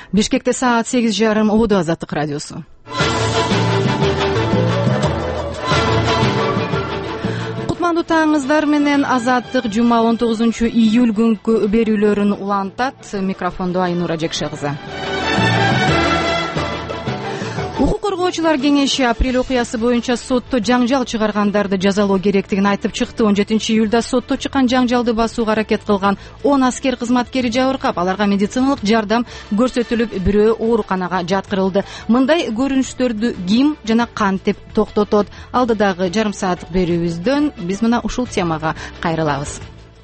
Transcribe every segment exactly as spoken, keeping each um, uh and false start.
Бишкекте саат сегиз жарым Ободо Азаттык радиосу. Кутмандуу таңыңыздар менен Азаттык жума он тогузунчу июль күнкү берүүлөрүн улантат. Микрофондо Айнура Жекше кызы. Укук коргоочулар кеңеши апрель окуясы боюнча сотто жаңжал чыгаргандарды жазалоо керектигин айтып чыкты. он жетинчи июлда сотто чыккан жаңжалды басууга аракет кылган он аскер кызматкери жабыркап, аларга медициналык жардам көрсөтүлүп, бирөө ооруканага жаткырылды. Мындай көрүнүштөрдү ким жана кантип токтотот? Алдыдагы жарым сааттык берүүбүздөн биз мына ушул темага кайрылабыз.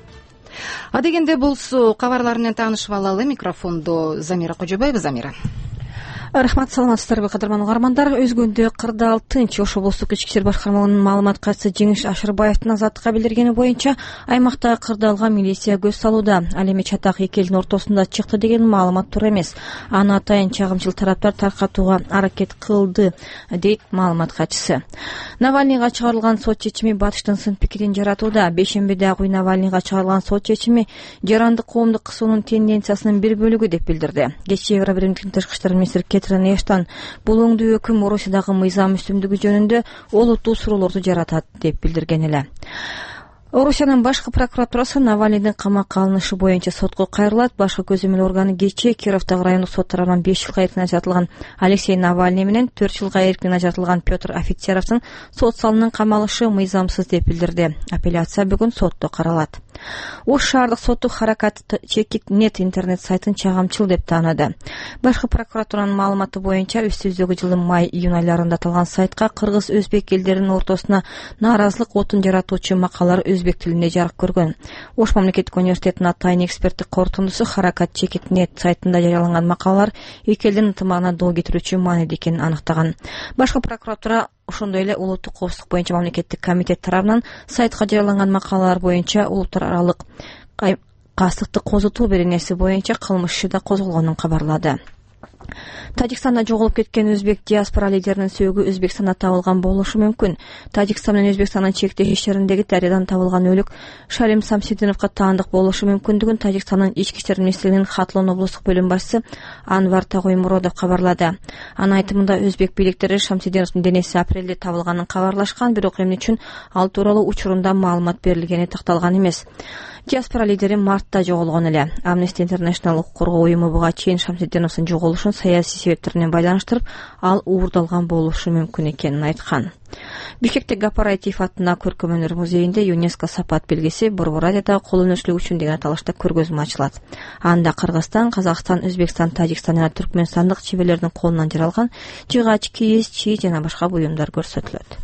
Адегенде болсо кабарлар менен таанышып алалы. Микрофондо Замира Кожобаева. Замира. Рахмат, саламатсыздарбы кадырман угармандар. Өзгөндө Кырдаал Тынч Ош облустук ички иштер башкармалыгынын маалымат катчысы Жеңиш Ашырбаевдин Азаттыкка билдиргени боюнча, аймакта Кырдаалга милиция көз салууда. Ал эми чатак эки элдин ортосунда чыкты деген маалымат туура эмес. Аны атайын чагымчыл тараптар таркатууга аракет кылды, дейт маалымат катчысы. Навальныйга чыгарылган сот чечими батыштын сын пикирин жаратууда. Бейшембиде Ак үй Навальныйга чыгарылган сот чечими жарандык коомдук кысуунун тенденциясынын бир бөлүгү деп билдирди. Кечээ Евробиримдин тышкы иштер министри Кетрин Эштон бул оңдуу өкүм Орусиядагы мыйзам үстүмдүгү жөнүндө олуттуу суроолорду жаратат деп билдирген эле. Орусиянын башкы прокуратурасы Навальныйдын камакка алынышы боюнча сотко кайрылат. Башкы көзөмөл органы кечээ Кировдагы райондук сот тарабынан беш жылга эркин ажыратылган Алексей Навальный менен төрт жылга эркин ажыратылган Петр Офицеровдун сот залынын камалышы мыйзамсыз деп билдирди. Апелляция бүгүн сотто каралат. Ош шаардык сотту Харакат Чекит нет интернет сайтын чагымчыл деп тааныды. Башкы прокуратуранын маалыматы боюнча өстүбүздөгү жылдын май-июнь айларында аталган сайтка кыргыз өзбек элдеринин ортосуна нааразылык отун жаратуучу макалалар өзбек тилинде жарык көргөн. Ош мамлекеттик университетинин атайын эксперттик корутундусу Харакат Чекит нет сайтында жарыяланган макалалар эки элдин ынтымагына доо кетирүүчү маанилүү экенин аныктаган. Башкы прокуратура ошондой эле улуттук коопсуздук боюнча мамлекеттик комитет тарабынан сайтка жарыяланган макалалар боюнча улуттар аралык кастыкты козутуу беренеси боюнча кылмыш иши да козголгонун кабарлады. Тажикстанда жоголуп кеткен өзбек диаспора лидеринин сөөгү Өзбекстанда табылган болушу мүмкүн. Тажикстан менен Өзбекстандын чектеш иштериндеги дарыядан табылган өлүк Шалим Самсидиновго таандык болушу мүмкүндүгүн Тажикстандын ички иштер министрлигинин Хатлон облустук бөлүм башчысы Анвар Тагоймуродов кабарлады. Анын айтымында өзбек бийликтери Шамсидиновдун денеси апрелде табылганын кабарлашкан, бирок эмне үчүн ал тууралуу учурунда маалымат берилгени такталган эмес. Диаспора лидери мартта жоголгон эле. Amnesty International укук коргоо уюму буга чейин Шамсидиновдун жоголушун саясий себептер менен байланыштырып, ал уурдалган болушу мүмкүн экенин айткан. Бишкекте Гапараев атына көркөм өнөр музейинде ЮНЕСКО сапат белгиси Борбор Азиядагы кол өнөрчүлүк үчүн деген аталышта көргөзмө ачылат. Анда Кыргызстан, Казакстан, Өзбекстан, Тажикстан жана Түркмөнстандык чеберлердин колунан жаралган жыгач, кийиз, чий жана башка буюмдар көрсөтүлөт.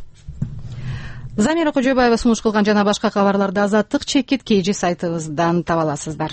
Замира Кожобаева сунуш кылган жана башка кабарларды Азаттык Чекит Кейжи сайтыбыздан таба аласыздар.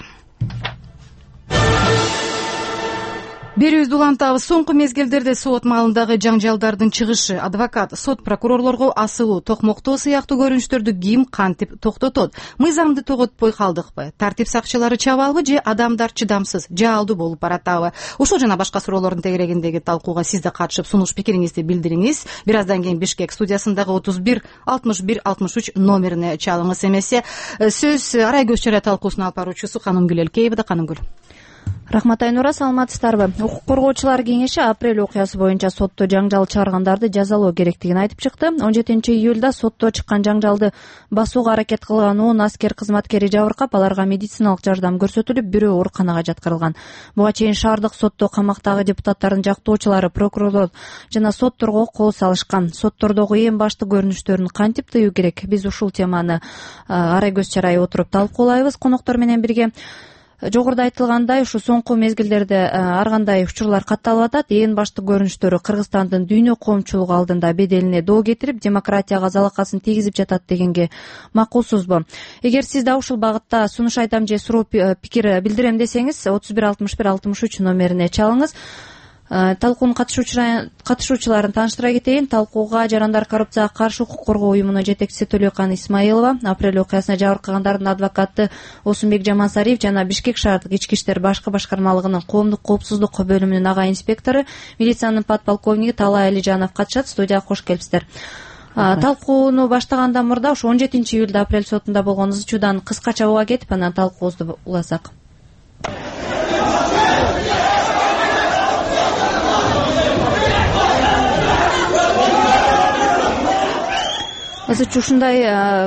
Берүүбүздү улантабыз. Соңку мезгилдерде сот маалындагы жаңжалдардын чыгышы, адвокат, сот прокурорлорго асылуу, токмоктоо сыяктуу көрүнүштөрдү ким кантип токтотот? Мыйзамды тоготпой калдыкпы? Тартип сакчылары чабалбы же адамдар чыдамсыз, жаалдуу болуп баратабы? Ушул жана башка суроолордун тегерегиндеги талкууга сиз да катышып сунуш пикириңизди билдириңиз. Бир аздан кийин Бишкек студиясындагы отуз бир алтымыш бир алтымыш үч номерине чалыңыз. Эмесе сөз Арай көз чара талкуусун алып баруучусу Канымгүл Элкеева. Канымгүл. Рахмат, Айнура, саламатсыздарбы? Укук коргоочулар кеңеши апрель окуясы боюнча сотто жаңжал чыгаргандарды жазалоо керектигин айтып чыкты. он жетинчи июлда сотто чыккан жаңжалды басууга аракет кылган он аскер кызматкери жабыркап, аларга медициналык жардам көрсөтүлүп, бирөө ооруканага жаткырылган. Буга чейин шаардык сотто камактагы депутаттардын жактоочулары, прокурорлор жана сотторго кол салышкан. Соттордогу эң башты көрүнүштөрүн кантип тыюу керек? Биз ушул теманы Арай көз чарай отуруп талкуулайбыз коноктор менен бирге. Жогоруда айтылгандай, ушу соңку мезгилдерде ар кандай учурлар катталып атат. Эң башты көрүнүштөрү Кыргызстандын дүйнө коомчулугу алдында беделине доо кетирип, демократияга залакасын тийгизип жатат дегенге макулсузбу? Эгер сиз да ушул багытта сунуш айтам же суроо пикир билдирем десеңиз, отуз бир алтымыш бир алтымыш үч номерине чалыңыз. Талкуунун катышуучуларын тааныштыра кетейин. Талкууга Жарандар коррупцияга каршы укук коргоо уюмунун жетекчиси Төлөкан Исмаилова, апрель окуясына жабыркагандардын адвокаты Осунбек Жамансариев жана Бишкек шаардык ички иштер башкы башкармалыгынын коомдук коопсуздук бөлүмүнүн ага инспектору, милициянын подполковниги Талай Алижанов катышат. Студияга кош келипсиздер. Талкууну баштагандан мурда ушу он жетинчи июлда апрель сотунда болгон ыз чуудан кыскача уга кетип, анан талкуубузду уласак. ызы чу ушундай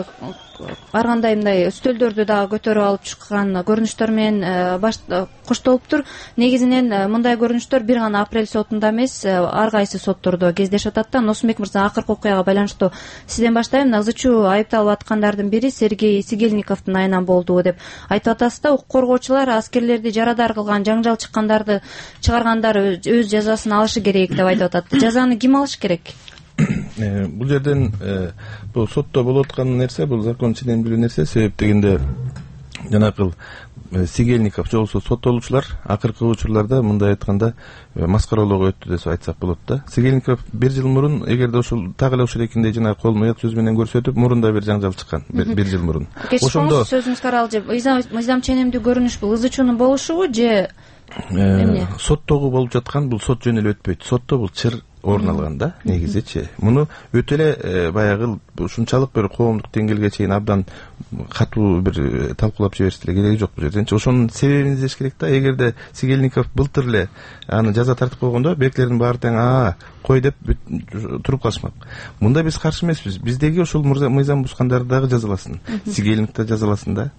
ар кандай мындай өстөлдөрдү дагы көтөрүп алып чыккан көрүнүштөр менен баш коштолуптур. Негизинен мындай көрүнүштөр бир гана апрель сотунда эмес, ар кайсы соттордо кездешип атат да. Носмбек мырза, акыркы окуяга байланыштуу сизден баштайм. ызы чу айыпталып аткандардын бири Сергей Сигельниковдун айынан болду деп айтып атасыз да. Укук коргоочулар аскерлерди жарадар кылган, жаңжал чыккандарды чыгаргандар өз жазасын алышы керек деп айтып атат. Жазаны ким алыш керек? Бул жерден бул сотто болуп аткан нерсе, бул закон ченемдүүлүү нерсе. Себеп дегенде жанакыл Сигельников жолсу соттолуучулар акыркы учурларда мындай айтканда маскаралоого өттү деп айтсак болот да. Сигельников бир жыл мурун, эгерде ушул так эле ушул экинде жанагы колун уят сөз менен көрсөтүп, мурунда бир жаңжал чыккан бир жыл мурун. Ошондо сөзүңүз каралып же мыйзам ченемдүү көрүнүш бул ызы чунун болушубу же эмне? Соттогу болуп жаткан бул сот жөнү эле өтпөйт. Сотто бул чыр орун алган да, негизичи. Муну өтө эле баягы ушунчалык бир коомдук деңгээлге чейин абдан катуу бир талкуулап жибериш деле кереги жок бул жерден. Ошонун себебин издеш керек да. Эгерде Сигельников былтыр эле аны жаза тартып койгондо, бектердин баары тең а кой деп туруп калышмак. Мында биз каршы эмеспиз. Биздеги ошол мыйзам бузгандарды дагы жазаласын. Сигельников да жазаласын да.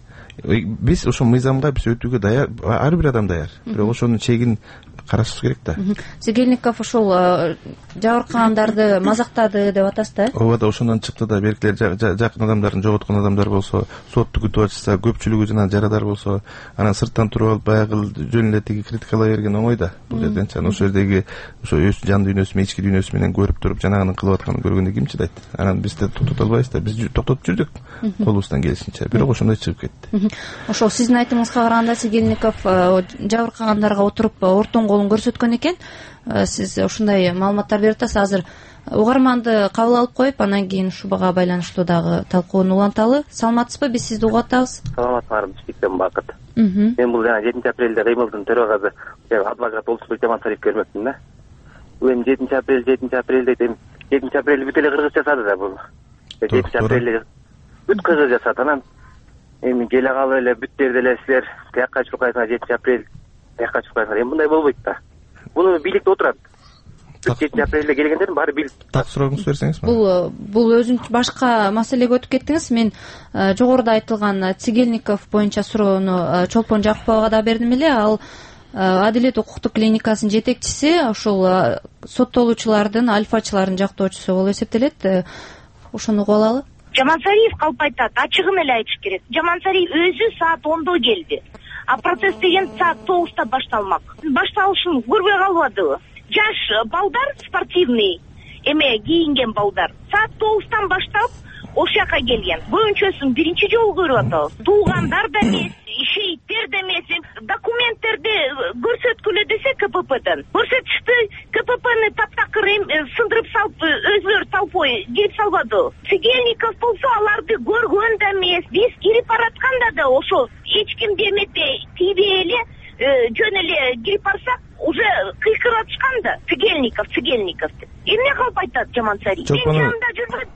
Биз ошол мыйзамга биз өтүүгө даяр, ар бир адам даяр. Бирок ошонун чегин карашыбыз керек да. Сигельников ошол жабыркагандарды мазактады деп атасыз да? Ооба да, ошондон чыкты да. Беркилер жакын адамдарын жоготкон адамдар болсо, сотту күтүп атышса, көпчүлүгү жана жарадар болсо, анан сырттан туруп алып баягы жөн эле тиги критикалай берген оңой да. Бул жерден чан ошол жердеги ошо өз жан дүйнөсү менен, ички дүйнөсү менен көрүп туруп жанагынын кылып атканын көргөндө ким чыдайт? Анан биз да токтото албайбыз да. Биз токтотуп жүрдүк колубуздан келишинче. Бирок ошондой чыгып кетти. Ошол сиздин айтымыңызга караганда Сигельников жабыркагандарга отуруп ортон колун көрсөткөн экен. Сиз ушундай маалыматтар берип атасыз. Азыр угарманды кабыл алып коюп, анан кийин ушуга байланыштуу дагы талкууну уланталы. Саламатсызбы? Биз сизди угуп атабыз. Саламатсыздарбы, Бишкектен Бакыт. Мен бул жана жетинчи апрелде кыймылдын төрагасы адвокат Олсубек Жамансариев көрмөкмүн да. Бул эми жетинчи апрель, жетинчи апрель дейт. Эми жетинчи апрель бүт эле кыргыз жасады да бул. жетинчи апрелде бүт кыргыз жасады. Анан эми келе калып эле бүттерди эле силер тиякка чуркайсыңар, жетинчи апрель тиякка чуркайсыңар. Эми мындай болбойт да. Буну бийликте отурат. жетинчи апрелде келгендердин баары билик. Так сурооңузду берсеңизби? Бул бул өзүнчө башка маселеге өтүп кеттиңиз. Мен жогоруда айтылган Сигельников боюнча суроону Чолпон Жакуповага да бердим эле. Ал Адилет укуктук клиникасынын жетекчиси, ошол соттолуучулардын, альфачылардын жактоочусу болуп эсептелет. Ошону угуп алалы. Жамансариев калп айтат, ачыгын эле айтыш керек. Жамансариев өзү саат ондо келди. А процесс деген саат тогузда башталмак. Башталышын көрбөй калбадыбы? Жаш балдар, спортивный эме кийинген балдар саат тогуздан баштап ошол жака келген. Боюнчөсүн биринчи жолу көрүп атабыз. Туугандар да эмес, шейиттер да эмес. Документтерди көрсөткүлө десе КППден. Көрсөтүштү, КППны таптакыр сындырып салып, өзүлөр толпой кирип салбады. Сигельников болсо аларды көргөн да эмес. Биз кирип баратканда да ошол эч кимди эметпей тийбей эле жөн эле кирип барсак, уже кыйкырып атышкан да. Сигельников, Сигельников деп. Эмне кылып айтат Жамансариев? Мен жанында жүрбөйт.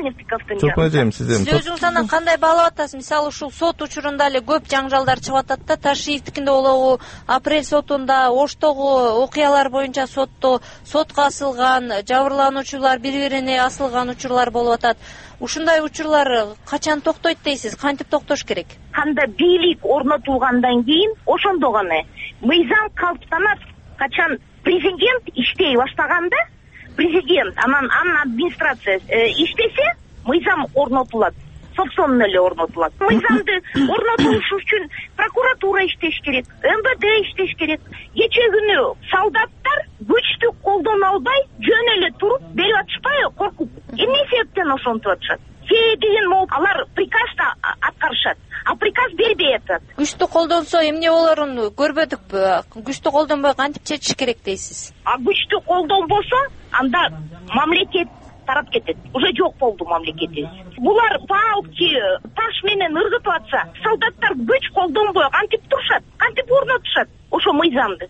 Чолпон эжем, сизден сиз өзүңүз анан кандай баалап атасыз? Мисалы ушул сот учурунда эле көп жаңжалдар чыгып атат да. Ташиевдикинде болобу, апрель сотунда, Оштогу окуялар боюнча сотто сотко асылган жабырлануучулар бири-бирине асылган учурлар болуп атат. Ушундай учурлар качан токтойт дейсиз? Кантип токтош керек? Кандай бийлик орнотулгандан кийин ошондо гана мыйзам калыптанат. Качан президент иштей баштаганда, президент анан анын администрация иштесе, мыйзам орнотулат. Собственно эле орнотулат. Мыйзамды орнотулуш үчүн прокуратура иштеш керек, МВД иштеш керек. Кече күнү солдаттар күчтү колдоно албай, жөн эле туруп берип атышпайбы, коркуп. Эмне себептен ошентип атышат? Себеби деген могу алар приказды аткарышат, а приказ бербей атат. Күчтү колдонсо эмне болорун көрбөдүкпү? Күчтү колдонбой кантип чечиш керек дейсиз? А күчтү колдонбосо, анда мамлекет тарап кетет. Уже жок болду мамлекетибиз. Булар палки, таш менен ыргытып атса, солдаттар күч колдонбой кантип турушат, кантип орнотушат ошо мыйзамды?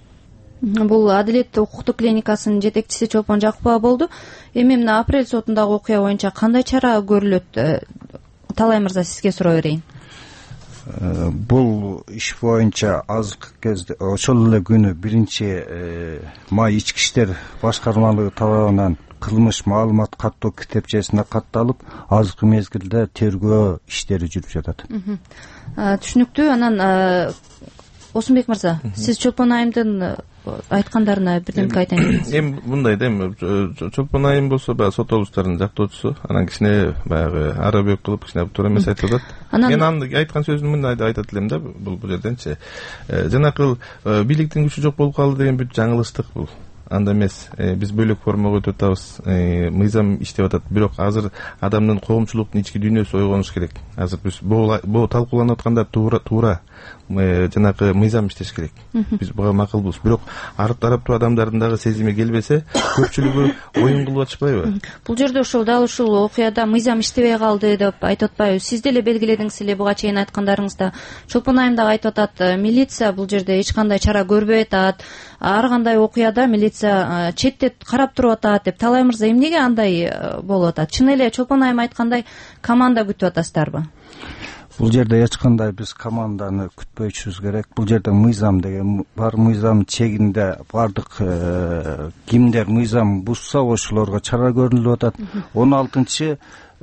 Бул Адилет укуктук клиникасынын жетекчиси Чолпон Жакупова болду. Эми мына апрель сотундагы окуя боюнча кандай чара көрүлөт? Талай мырза, сизге суроо берейин. бул иш боюнча азыркы кезде ошол эле күнү биринчи май ички иштер башкармалыгы тарабынан кылмыш маалымат каттоо китепчесине катталып, азыркы мезгилде тергөө иштери жүрүп жатат. Түшүнүктүү. Анан Осунбек мырза, сиз Чолпон айымдын айткандарына бирдемке айтайын. Эми мындай да, эми Чолпон айым болсо баягы сот облустарынын жактоочусу, анан кичине баягы ара бөк кылып кичине туура эмес айтып атат. Мен анын айткан сөзүн мындай айтат элем да, бул бул жерденчи. Жанакыл бийликтин күчү жок болуп калды деген бүт жаңылыштык бул. Анда эмес, биз бөлөк формага өтүп атабыз. Мыйзам иштеп атат, бирок азыр адамдын коомчулуктун ички дүйнөсү ойгонуш керек. Азыр биз бул талкууланып атканда туура туура жанакы мыйзам иштеш керек. Биз буга макулбуз. Бирок ар тараптуу адамдардын дагы сезими келбесе, көпчүлүгү оюн кылып атышпайбы? Бул жерде ошол дал ушул окуяда мыйзам иштебей калды деп айтып атпайбы? Сиз деле белгиледиңиз эле буга чейин айткандарыңызда. Чолпон айым дагы айтып атат, милиция бул жерде эч кандай чара көрбөй атат. Ар кандай окуяда милиция четте карап туруп атат деп. Талай мырза, эмнеге андай болуп атат? Чын эле Чолпон айым айткандай команда күтүп атасыздарбы? Бул жерде эч кандай биз команданы күтпөйчүбүз керек. Бул жерде мыйзам деген бар, мыйзам чегинде бардык кимдер мыйзам бузса ошолорго чара көрүлүп атат. он алтынчы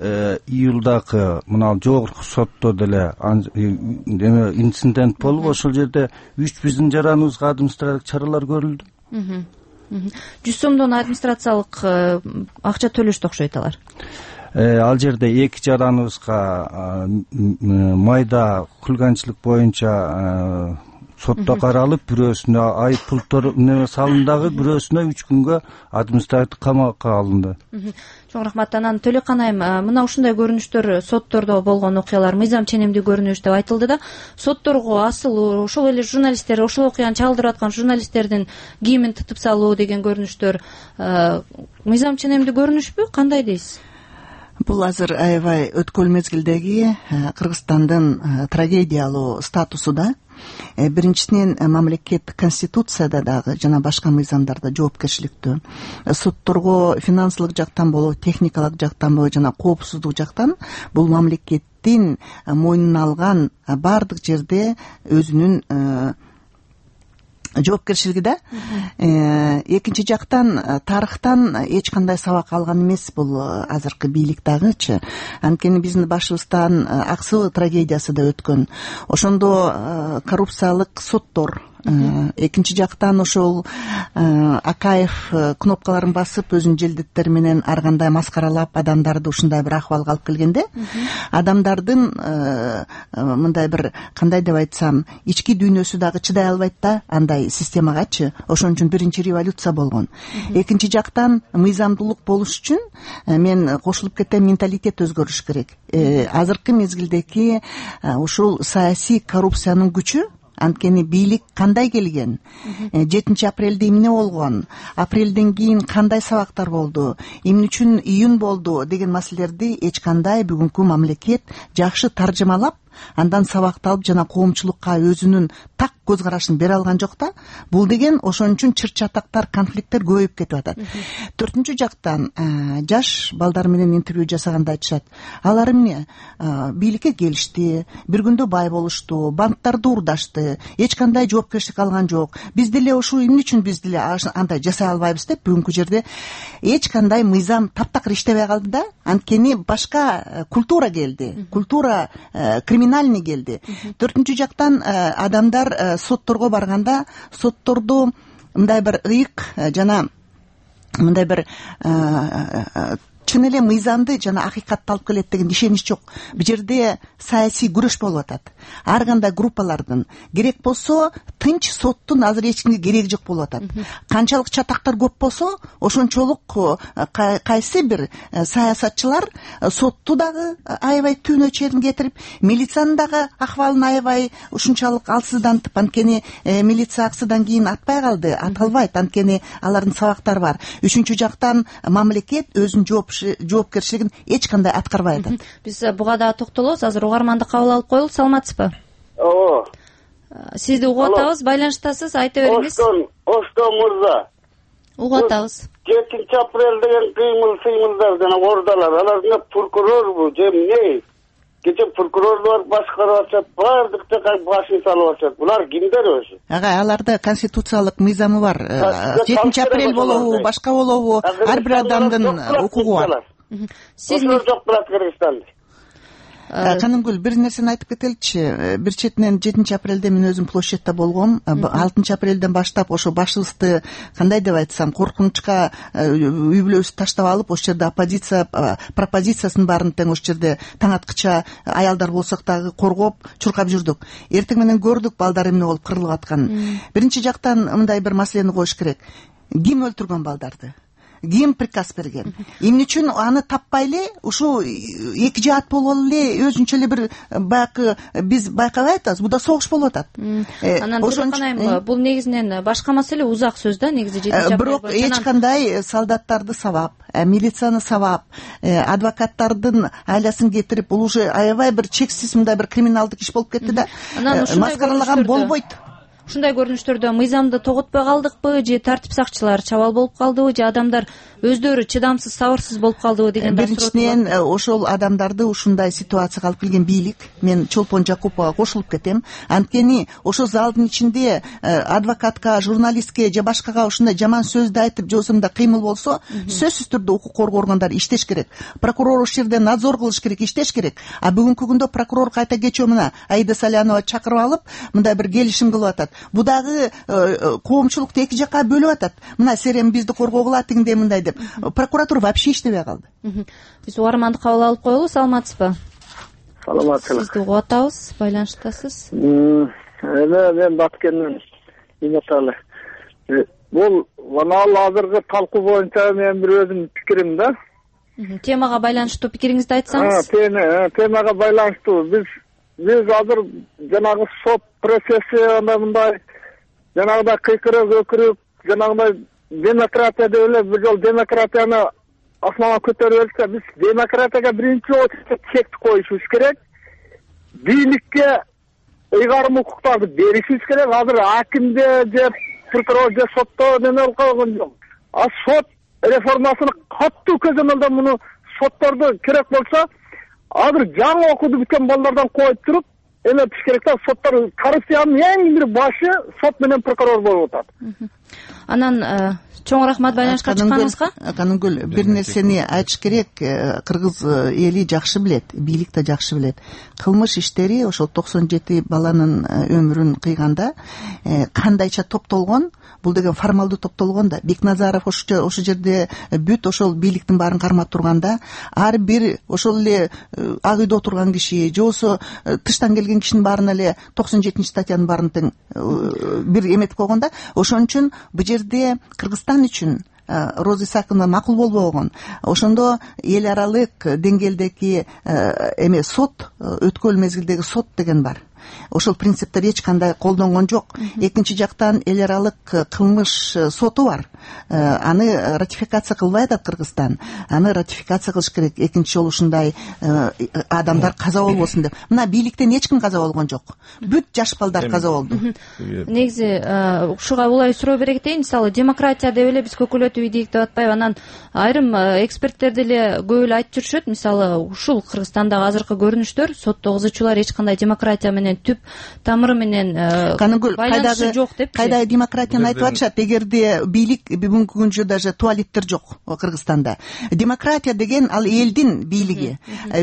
июлдагы мына жогорку сотто деле инцидент болуп, ошол жерде үч биздин жараныбызга административдик чаралар көрүлдү. жүз сомдон администрациялык акча төлөштү окшойт алар. Ал жерде эки жараныбызга майда кылганчылык боюнча сотто каралып, бирөөсүнө айыппул неме салындагы, бирөөсүнө үч күнгө административдик камакка алынды. Чоң рахмат. Анан Төлөкан айым, мына ушундай көрүнүштөр соттордо болгон окуялар мыйзам ченемдүү көрүнүш деп айтылды да, сотторго асылуу, ошол эле журналисттер, ошол окуяны чалдырып аткан журналисттердин кийимин тытып салуу деген көрүнүштөр мыйзам ченемдүү көрүнүшпү? Кандай дейсиз? Бул азыр аябай өткөн мезгилдеги Кыргызстандын трагедиялуу статусу да. Биринчиден мамлекет конституцияда дагы жана башка мыйзамдарда жоопкерчиликтүү. Сотторго финансылык жактан болобу, техникалык жактан болобу жана коопсуздук жактан бул мамлекеттин мойнуна алган бардык жерде өзүнүн жоопкерчилиги да. Экинчи жактан тарыхтан эч кандай сабак алган эмес бул азыркы бийлик дагычы. Анткени биздин башыбыздан Аксуу трагедиясы да өткөн. Ошондо коррупциялык соттор, экинчи жактан ошол Акаев кнопкаларын басып өзүнүн желдеттери менен ар кандай маскаралап адамдарды ушундай бир акыбалга алып келгенде, адамдардын мындай бир кандай деп айтсам, ички дүйнөсү дагы чыдай албайт да андай системагачы. Ошон үчүн биринчи революция болгон. Экинчи жактан мыйзамдуулук болуш үчүн мен кошулуп кетем, менталитет өзгөрүш керек. Азыркы мезгилдеги ушул саясий коррупциянын күчү, анткени бийлик кандай келген, жетинчи апрелде эмне болгон, апрелден кийин кандай сабактар болду, эмне үчүн июнь болду деген маселелерди эч кандай бүгүнкү мамлекет жакшы таржымалап, андан сабакталып жана коомчулукка өзүнүн так көз карашын бере алган жок да. Бул деген ошон үчүн чыр-чатактар, конфликттер көбөйүп кетип атат. Төртүнчү жактан жаш балдар менен интервью жасаганда айтышат. Алар эмне бийликке келишти, бир күндө бай болушту, банктарды урдашты, эч кандай жоопкерчилик алган жок. Биз деле ушул эмне үчүн биз деле андай жасай албайбыз деп бүгүнкү жерде эч кандай мыйзам таптакыр иштебей калды да. Анткени башка культура келди. Культура криминальный келди. Төртүнчү жактан адамдар сотторго барганда, сотторду мындай бир ыйык жана мындай бир чын эле мыйзамды жана акыйкатты алып келет деген ишенич жок. Бул жерде саясий күрөш болуп атат. Ар кандай группалардын керек болсо тынч соттун азыр эч кимге кереги жок болуп атат. Канчалык чатактар көп болсо, ошончолук кайсы бир саясатчылар сотту дагы аябай түбүнө чейин кетирип, милициянын дагы акыбалын аябай ушунчалык алсыздантып, анткени милиция аксыдан кийин атпай калды, аталбайт, анткени алардын сабактары бар. Үчүнчү жактан мамлекет өзүнүн жооп жоопкерчилигин эч кандай аткарбай атат. Биз буга дагы токтолобуз. Азыр угарманды кабыл алып коелу. Саламатсызбы? Ооба. Сизди угуп атабыз, байланыштасыз, айта бериңиз. Оштон, Оштон мырза. Угуп атабыз. жетинчи апрель деген кыймыл сыймылдар жана ордалар, алар эмне прокурорбу же эмне? кече прокурорлор башкарып атышат, баардыкты башын салып атышат. Булар кимдер өзү? Ага, аларда конституциялык мыйзамы бар. жетинчи апрель болобу, башка болобу, ар бир адамдын укугу бар. Сиз жок болот Кыргызстанда. Канымгүл, бир нерсени айтып кетеличи. Бир четинен жетинчи апрелде мен өзүм площадьта болгом. алтынчы апрелден баштап ошо башыбызды кандай деп айтсам, коркунучка үй бүлөбүздү таштап алып, ошол жерде оппозиция пропозициясынын баарын тең ошол жерде таң аткыча аялдар болсок дагы коргоп, чуркап жүрдүк. Эртең менен көрдүк балдар эмне болуп кырылып атканын. Биринчи жактан мындай бир маселени коюш керек. Ким өлтүргөн балдарды? Ким приказ берген? Эмне үчүн аны таппай эле ушу эки жаат болуп эле өзүнчө эле бир баягы биз байкабай атабыз, буда согуш болуп атат. Анан ошондо бул негизинен башка маселе, узак сөз да, негизи жетинчи апрель. Бирок эч кандай солдаттарды сабап, милицияны сабап, адвокаттардын айласын кетирип, бул уже аябай бир чексиз мындай бир криминалдык иш болуп кетти да. Маскаралаган болбойт. Ушундай көрүнүштөрдө мыйзамды тоготпой калдыкпы, же тартип сакчылары чабал болуп калдыбы, же адамдар өздөрү чыдамсыз, сабырсыз болуп калдыбы деген да суроо. Биринчиден, ошол адамдарды ушундай ситуацияга алып келген бийлик, мен Чолпон Жакуповго кошулуп кетем. Анткени ошол залдын ичинде адвокатка, журналистке же башкага ушундай жаман сөздү айтып, же болбосо кыймыл болсо, сөзсүз түрдө укук коргоо органдары иштеш керек. Прокурор ошол жерде надзор кылыш керек, иштеш керек. А бүгүнкү күндө прокурор кайта кечөө мына Аида Салянова чакырып алып, мындай бир келишим кылып атат. Бу дагы коомчулукту эки жакка бөлүп атат. Мына Серем бизди коргогула, тиңде мындай деп. Прокуратура вообще иштебей калды. Биз угарманды кабыл алып коелу. Саламатсызбы? Саламатсызбы. Сизди угуп атабыз, байланыштасыз. Эме мен Баткенден Иматалы. Бул манал азыркы талкуу боюнча мен бир өзүм пикирим да. Темага байланыштуу пикириңизди айтсаңыз. Темага байланыштуу. Биз биз азыр жанагы сот процесси андай мындай жанагыдай кыйкырык өкүрүк, жанагыдай демократия деп эле бир жол демократияны асманга көтөрүп элсе, биз демократияга биринчи очередте чекти коюшубуз керек. Бийликке ыйгарым укуктарды беришибиз керек. Азыр акимде же прокурор же сотто неме болуп калган жок. А сот реформасыны катуу көзөмөлдө муну сотторду керек болсо, азыр жаңы окууду бүткөн балдардан коюп туруп, эме пиш керек да, соттор коррупциянын эң бир башы сот менен прокурор болуп атат. Анан чоң рахмат байланышка чыкканыңызга. Канымгүл, бир нерсени айтыш керек. Кыргыз эли жакшы билет, бийлик да жакшы билет. Кылмыш иштери ошол токсон жети баланын өмүрүн кыйганда кандайча топтолгон, бул деген формалдуу топтолгон да. Бекназаров ошо жерде бүт ошол бийликтин баарын кармап турганда, ар бир ошол эле ак үйдө отурган киши, же болбосо тыштан келген кишинин баарын эле токсон жетинчи статьянын баарын тең бир эметип койгон да. Ошон үчүн бул жерде Кыргызстан үчүн Роза Исаковна макул болбогон. Ошондо эл аралык деңгээлдеги эме сот, өткөл мезгилдеги сот деген бар. Ошол принциптер эч кандай колдонгон жок. Экинчи жактан эл аралык кылмыш соту бар. Аны ратификация кылбай атат Кыргызстан. Аны ратификация кылыш керек. Экинчи жолу ушундай адамдар каза болбосун деп. Мына бийликтен эч ким каза болгон жок. Бүт жаш балдар каза болду. Негизи ушуга улай суроо бере кетейин. Мисалы демократия деп эле биз көкөлөтүп ийдик деп атпайбы? Анан айрым эксперттер деле көп эле айтып жүрүшөт. Мисалы ушул Кыргызстандагы азыркы көрүнүштөр соттогузуучулар эч кандай демократия менен түп тамыры менен байланышы жок деп. Кайдагы демократияны айтып атышат. Эгерде бийлик бүгүнкү күндө даже туалеттер жок Кыргызстанда. Демократия деген ал элдин бийлиги.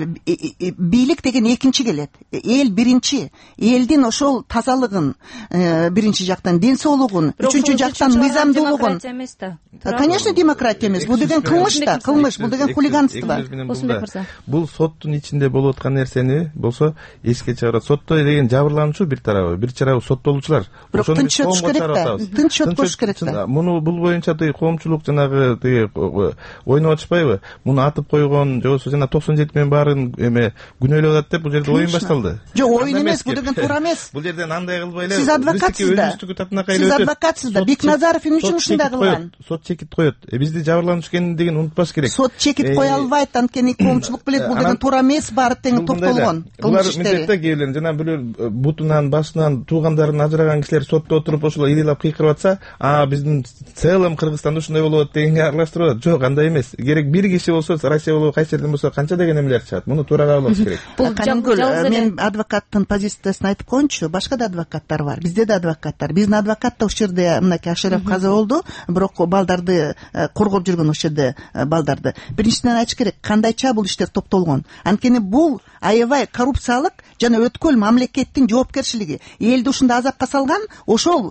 Бийлик деген экинчи келет. Эл биринчи. Элдин ошол тазалыгын биринчи жактан, ден соолугун, үчүнчү жактан мыйзамдуулугун. Конечно, демократия эмес. Бул деген кылмыш да, кылмыш. Бул деген хулиганство. Бул соттун ичинде болуп аткан нерсени болсо эске чыгарат. Сотто деген жабырлануучу бир тарабы, бир тарабы соттолуучулар. Ошону тынч өтүш керек да. Тынч өткөзүш керек да. Муну бул боюнча тиги коомчулук жанагы тиги ойноп атышпайбы? Муну атып койгон, же болбосо жана токсон жети менен баарын эме күнөөлөп атат деп бул жерде оюн башталды. Жок, оюн эмес, бул деген туура эмес. Бул жерден андай кылбай эле. Сиз адвокатсыз да. Сиз адвокатсыз да. Бекназаров эмне үчүн ушундай кылган? Сот чекит коет. Бизди жабырлануш экендигин унутпаш керек. Сот чекит кое албайт, анткени коомчулук билет, бул деген туура эмес, баары тең токтолгон. Булар милдетте кээ бирин жана бутунан башынан туугандарынан ажыраган кишилер сотто отуруп ошол ыйлап кыйкырып атса, а биздин целым Кыргызстанда ушундай болуп атат дегенге аралаштырып атат. Жок, андай эмес. Керек бир киши болсо, Россия болобу, кайсы жерден болсо канча деген эмелер чыгат. Муну туура кабыл алыш керек. Мен адвокаттын позициясын айтып коеюнчу. Башка да адвокаттар бар. Бизде да адвокаттар. Биздин адвокат да ошол жерде мынакей Аширов каза болду, бирок балдарды коргоп жүргөн ошол жерде балдарды. Биринчиден айтыш керек, кандайча бул иштер топтолгон. Анткени бул аябай коррупциялык жана өткөл мамлекеттин жоопкерчилиги. Элди ушундай азапка салган, ошол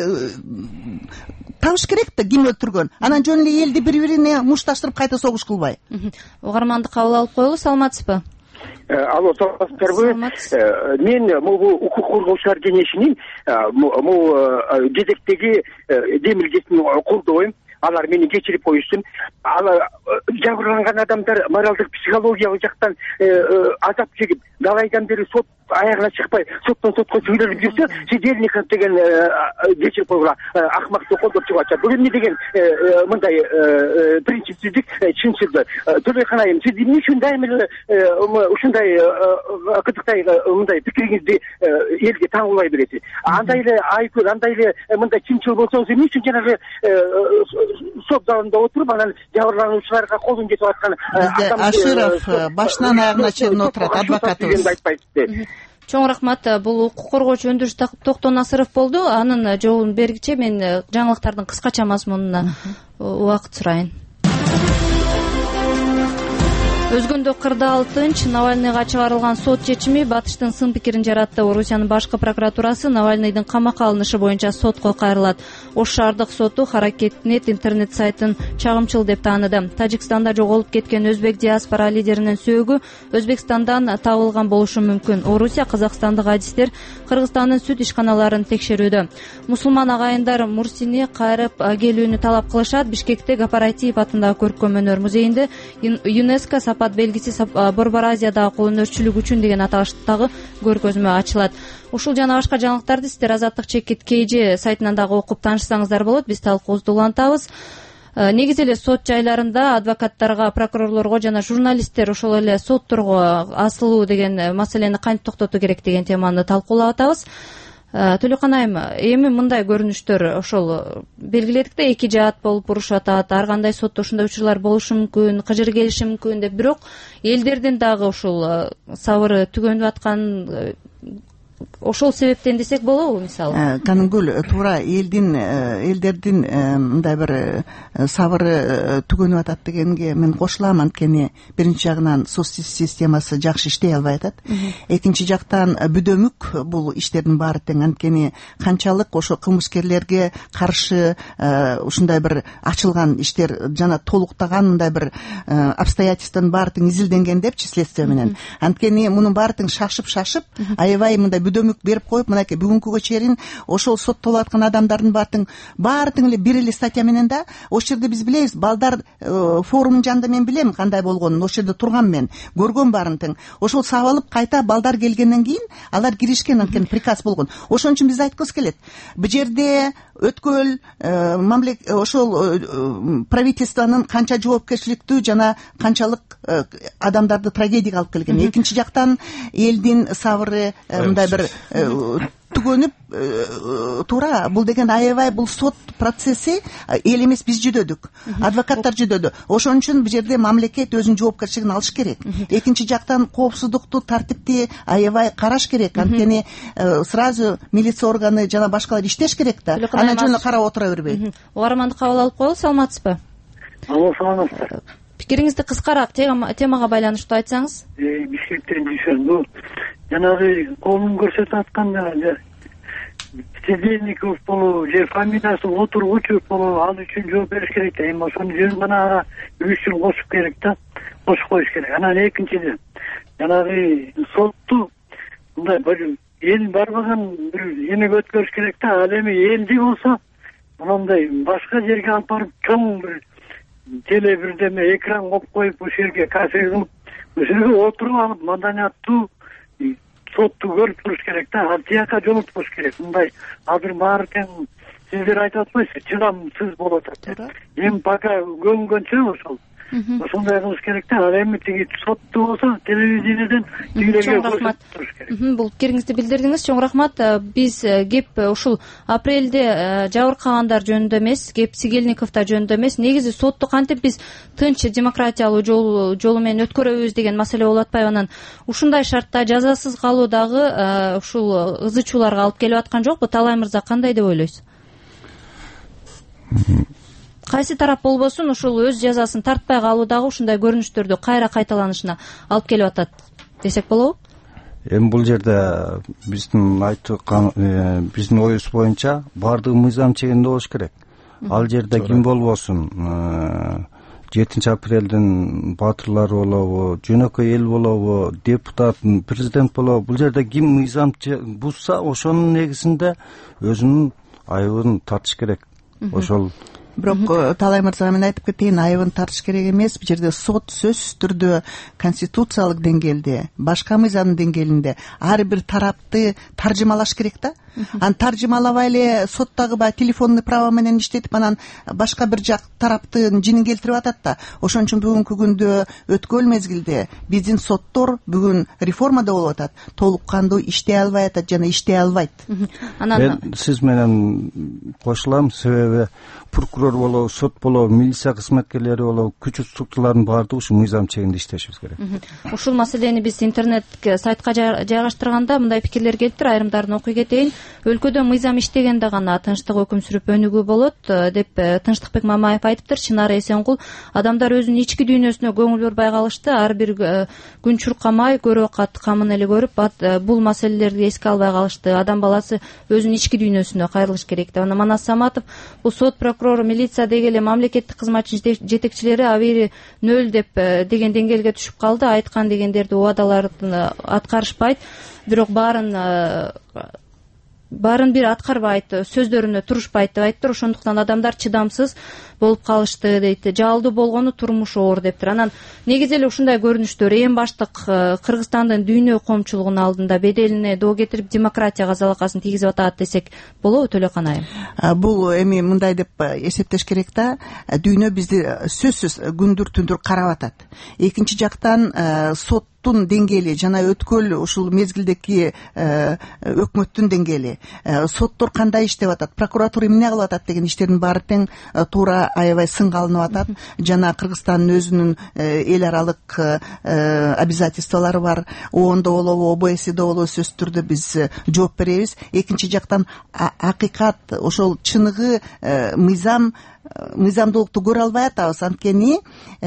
табыш керек да ким өлтүргөн. Анан жөн эле элди бири-бирине мушташтырып кайта согуш кылбай. Угарманды кабыл алып коелу, саламатсызбы? Алло, саламатсыздарбы? Мен могу укук коргоочулар кеңешинин могу кезектеги демилгесин колдойм. Алар мени кечирип коюшсун. Ал жабырланган адамдар моралдык психологиялык жактан азап чегип, далайдан бери сот аягына чыкпай, соттон сотко сүйлөнүп жүрсө, Сидерников деген кечирип койгула акмакты колдоп чыгып атат. Бул эмне деген мындай принципсиздик, чынчылдык. Төлөйхан айым, сиз эмне үчүн дайыма эле ушундай кытыктай мындай пикириңизди элге таңуулай бересиз? Андай эле айкөл, андай эле мындай чынчыл болсоңуз эмне үчүн жанагы сот залында отуруп, анан жабырлануучуларга колун жетип аткан адам Аширов башынан аягына чейин отурат, адвокатыбыз. Чоң рахмат. Бул укук коргоочу Өндүрүш Токтонасыров болду. Анын жообун бергиче мен жаңылыктардын кыскача мазмунуна убакыт сурайын. Өзгөндө кырдаал тынч, Навальныйга чыгарылган сот чечими батыштын сын пикирин жаратты. Орусиянын башкы прокуратурасы Навальныйдын камакка алынышы боюнча сотко кайрылат. Ош шаардык соту Харакетнет интернет сайтын чагымчыл деп тааныды. Тажикстанда жоголуп кеткен өзбек диаспора лидеринин сөөгү Өзбекстандан табылган болушу мүмкүн. Орусия казакстандык адистер Кыргызстандын сүт ишканаларын текшерүүдө. Мусулман агайындар Мурсини кайрып келүүнү талап кылышат. Бишкекте Гапаратиев атындагы көркөм өнөр музейинде ЮНЕСКО сапат белгиси Борбор Азиядагы кол өнөрчүлүк үчүн деген аталыштагы көргөзмө ачылат. Ушул жана башка жаңылыктарды сиздер Азаттык чекит kg сайтынан дагы окуп таанышсаңыздар болот. Биз талкуубузду улантабыз. Негизи эле сот жайларында адвокаттарга, прокурорлорго жана журналисттер ошол эле сотторго асылуу деген маселени кантип токтотуу керек деген теманы талкуулап атабыз. Төлөйхан айым, эми мындай көрүнүштөр ошол белгиледик да, эки жаат болуп урушуп атат, ар кандай сотто ушундай учурлар болушу мүмкүн, кыжыр келиши мүмкүн деп, бирок элдердин дагы ушул сабыры түгөнүп аткан ошол себептен десек болобу мисалы? Каныгүл, туура, элдин элдердин мындай бир сабыры түгөнүп атат дегенге мен кошулам. Анткени биринчи жагынан сот системасы жакшы иштей албай атат. Экинчи жактан бүдөмүк бул иштердин баары тең. Анткени канчалык ошо кылмышкерлерге каршы ушундай бир ачылган иштер жана толуктаган мындай бир обстоятельствонун баары тең изилденгендерчи следствие менен. Анткени мунун баары тең шашып-шашып, аябай мындай бүдөмүк берип коюп, мынакей бүгүнкүгө чейин ошол соттолуп аткан адамдардын баары баары тең эле бир эле статья менен да. Ошол жерде биз билебиз, балдар форумунун жанында мен билем кандай болгонун. Ошол жерде турган мен, көргөн баарын тең. Ошол сабылып кайта балдар келгенден кийин алар киришкен, анткени приказ болгон. Ошон үчүн биз айткыбыз келет. Бул жерде өткөл мамлекет ошол правительствонун канча жоопкерчиликтүү жана канчалык адамдарды трагедияга алып келген. Экинчи жактан элдин сабыры мындай бир түгөнүп, туура, бул деген аябай бул сот процесси эл эмес, биз жүдөдүк, адвокаттар жүдөдү. Ошон үчүн бул жерде мамлекет өзүнүн жоопкерчилигин алыш керек. Экинчи жактан коопсуздукту, тартипти аябай караш керек. Анткени сразу милиция органы жана башкалар иштеш керек да. Анан жөн эле карап отура бербей. Угарманды кабыл алып коелу, саламатсызбы? Алло, саламатсыздар. Пикириңизди кыскараак темага байланыштуу айтсаңыз. Бишкектен жишен. Жанагы колун көрсөтүп атканда Сидерников болобу, же фамилиясы отургучу болобу, ал үчүн жооп бериш керек да. Эми ошону жөн гана үч жыл кошуп керек да, кошуп коюш керек. Анан экинчиден жанагы сотту мындай эл барбаган бир эмеге өткөрүш керек да. Ал эми элди болсо мындай башка жерге алып барып чоң бир теле бирдеме экран коюп коюп ошол жерге кафе кылып ошол жерге отуруп алып маданияттуу сотту көрүп туруш керек да. Ал тияка жолотпош керек. Мындай азыр баары тең сиздер айтып атпайсызбы, чыдамсыз болуп атат. Эми пока көнгөнчө ошол ошондой кылыш керек да. Ал эми тиги сотто болсо телевидениеден тигилерге көрсөтүш керек. Бул пикириңизди билдирдиңиз, чоң рахмат. Биз кеп ушул апрелде жабыркагандар жөнүндө эмес, кеп Сигельниковдор жөнүндө эмес, негизи сотто кантип биз тынч демократиялуу жолу менен өткөрөбүз деген маселе болуп атпайбы? Анан ушундай шартта жазасыз калуу дагы ушул ызы чууларга алып келип аткан жокпу? Талай мырза, кандай деп ойлойсуз? Кайсы тарап болбосун ушул өз жазасын тартпай калуу дагы ушундай көрүнүштөрдү кайра кайталанышына алып келип атат десек болобу? Эми бул жерде биздин айткан биздин оюбуз боюнча баардыгы мыйзам чегинде болуш керек. Ал жерде ким болбосун, жетинчи апрелдин баатырлары болобу, жөнөкөй эл болобу, депутат, президент болобу, бул жерде ким мыйзам бузса, ошонун негизинде өзүнүн айыбын тартыш керек. Ошол бирок Талай мырзага мен айтып кетейин, айыбын тартыш керек эмес. Бул жерде сот сөзсүз түрдө конституциялык деңгээлде, башка мыйзамдын деңгээлинде ар бир тарапты таржымалаш керек да. Аны таржымалабай эле соттагы баягы телефонный право менен иштетип, анан башка бир жак тараптын жинин келтирип атат да. Ошон үчүн бүгүнкү күндө өткөн мезгилде биздин соттор бүгүн реформада болуп атат, толук кандуу иштей албай атат жана иштей албайт. Мен сиз менен кошулам, себеби прокурор болобу, сот болобу, милиция кызматкерлери болобу, күч структураларынын баардыгы ушул мыйзам чегинде иштешибиз керек. Ушул маселени биз интернет сайтка жайгаштырганда мындай пикирлер келиптир, айрымдарын окуй кетейин. Өлкөдө мыйзам иштегенде гана тынчтык өкүм сүрүп өнүгүү болот деп Тынчтыкбек Мамаев айтыптыр. Чынары Эсенгул адамдар өзүнүн ички дүйнөсүнө көңүл бурбай калышты. Ар бир күн чуркамай көрө кат камын эле көрүп, бул маселелерди эске албай калышты. Адам баласы өзүнүн ички дүйнөсүнө кайрылыш керек деп. Анан Манас Саматов бул сот, прокурор, милиция деги эле мамлекеттик кызматчы жетекчилери абийири нөл деп деген деңгээлге түшүп калды. Айткан дегендерди, убадаларын аткарышпайт, бирок баарын баарын бир аткарбайт, сөздөрүнө турушпайт деп айттыр. Ошондуктан адамдар чыдамсыз болуп калышты дейт. Жалдуу болгону турмуш оор дептир. Анан негизи эле ушундай көрүнүштөр эң баштык Кыргызстандын дүйнө коомчулугунун алдында беделине доо кетирип, демократияга залакасын тийгизип атат десек болобу, Төлөкан айым? Бул эми мындай деп эсептеш керек да. Дүйнө бизди сөзсүз күндүр түндүр карап атат. Экинчи жактан сот деңгээли жана өткөл ушул мезгилдеги өкмөттүн деңгээли, соттор кандай иштеп атат, прокуратура эмне кылып атат деген иштердин баары тең туура аябай сынга алынып атат. Жана Кыргызстандын өзүнүн эл аралык обязательстволору бар. ООНдо болобу, ОБСдо болобу сөзсүз түрдө биз жооп беребиз. Экинчи жактан акыйкат ошол чыныгы мыйзам мыйзамдуулукту көрө албай атабыз. Анткени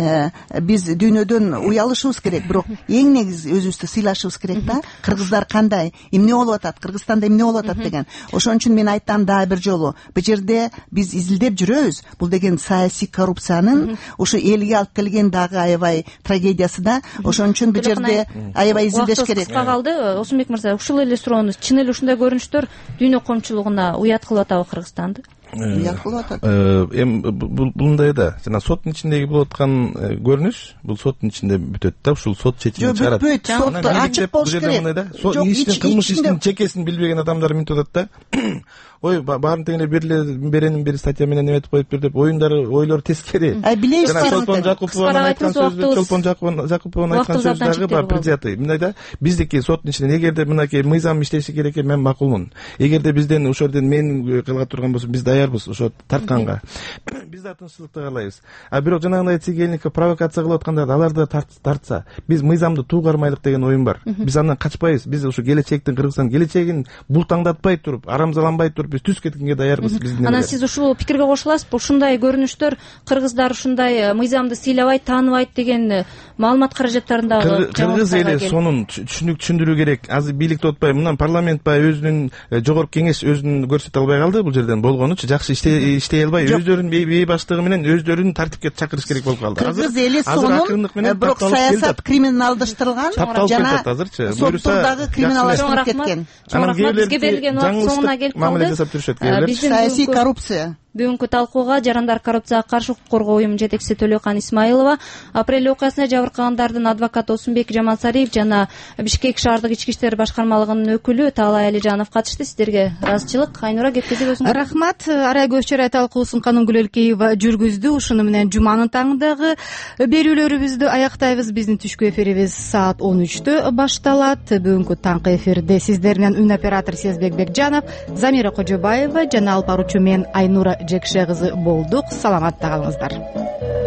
биз дүйнөдөн уялышыбыз керек, бирок эң негизи өзүбүздү сыйлашыбыз керек да. Кыргыздар кандай, эмне болуп атат, Кыргызстанда эмне болуп атат деген. Ошон үчүн мен айтам дагы бир жолу, бул жерде биз изилдеп жүрөбүз. Бул деген саясий коррупциянын ушу элге алып келген дагы аябай трагедиясы да. Ошон үчүн бул жерде аябай изилдеш керек. Кыска калды. Осунбек мырза, ушул эле суроону, чын эле ушундай көрүнүштөр дүйнө коомчулугуна уят кылып атабы Кыргызстанды? Уят кылып атат. Эми мындай да, жана соттун ичиндеги болуп аткан көрүнүш, бул соттун ичинде бүтөт да, ушул сот чечимин чыгарат. Жок, бүтпөйт, сот ачык болуш керек. Сот иштин, кылмыш иштин чекесин билбеген адамдар минтип атат да. Ой, баарын тең эле беренин бир статья менен эметип коюп бир деп оюндары, ойлор тескери. Ай, билебиз. Жана Чолпон Жакупованын айткан сөзү, Чолпон Жакупованын айткан сөзү дагы бар предвзятый. Мындай да, биздики соттун ичинде эгерде мынакей мыйзам иштеши керек экен, мен макулмун. Эгерде бизден ошол жерден мен кылга турган болсо, биз даярбыз ошо тартканга. Биз да тынччылыкты каалайбыз. А бирок жанагындай Сигельников провокация кылып аткандар, аларды тартса, биз мыйзамды туугармайлык деген оюм бар. Биз андан качпайбыз. Биз ушу келечектин, Кыргызстан келечегин бултаңдатпай туруп, арамзаланбай туруп биз түз кеткенге даярбыз. Анан сиз ушул пикирге кошуласызбы? Ушундай көрүнүштөр кыргыздар ушундай мыйзамды сыйлабайт, тааныбайт деген маалымат каражаттарындагы кыргыз эли сонун түшүнүк түшүндүрүү керек. Азыр бийликте отпай, мындан парламент ба өзүнүн жогорку кеңеш өзүн көрсөтө албай калды. Бул жерден болгонучу жакшы иштей албай, өздөрүнүн бей баштыгы менен өздөрүн тартипке чакырыш керек болуп калды. Кыргыз эли сонун, бирок саясат криминалдаштырылган жана соттордагы криминалдаштырылып кеткен. Бизге берилген убакыт соңуна келип калды. Саясий коррупция. Бүгүнкү талкууга жарандар коррупцияга каршы укук коргоо уюмунун жетекчиси Төлөкан Исмаилова, апрель окуясына жабыркагандардын адвокаты Осунбек Жамансариев жана Бишкек шаардык ички иштер башкармалыгынын өкүлү Таалай Алижанов катышты. Сиздерге ыраазычылык. Айнура Кепкезек өзүң. Рахмат. Арай көз чарай талкуусун Канымгүл Элкеева жүргүздү. Ушуну менен жуманын таңындагы берүүлөрүбүздү аяктайбыз. Биздин түшкү эфирибиз саат он үчтө башталат. Бүгүнкү таңкы эфирде сиздер менен үн оператор Сезбек Бекжанов, Замира Кожобаева жана алып баруучу мен Айнура Жекше кызы болдук. Саламатта калыңыздар.